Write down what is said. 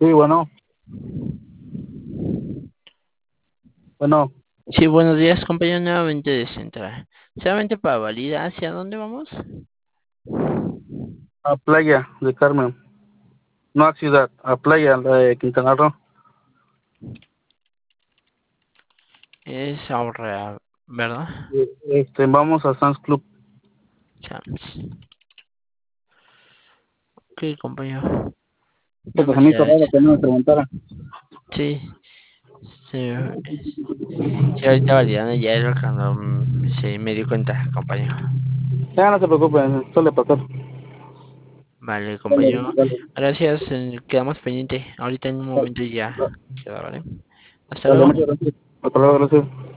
Sí, bueno, Sí, buenos días, compañero, nuevamente de Central. Solamente para validar hacia dónde vamos. a Playa de Carmen, no a Ciudad, a Playa la de Quintana Roo. Es ahorrar, ¿verdad? Vamos a Sam's Club. Chams. Ok, compañero. Porque Dame se me hizo raro chance. que no me preguntara. Sí, sí, sí, ahorita validando ya es lo cuando sí, me di cuenta, compañero. Ya no se preocupen, suele pasar. Vale, Dale, compañero. dale, Gracias, quedamos pendiente. Ahorita en un momento ya queda, ¿vale? Hasta dale, luego. muchas gracias. Hasta luego, gracias.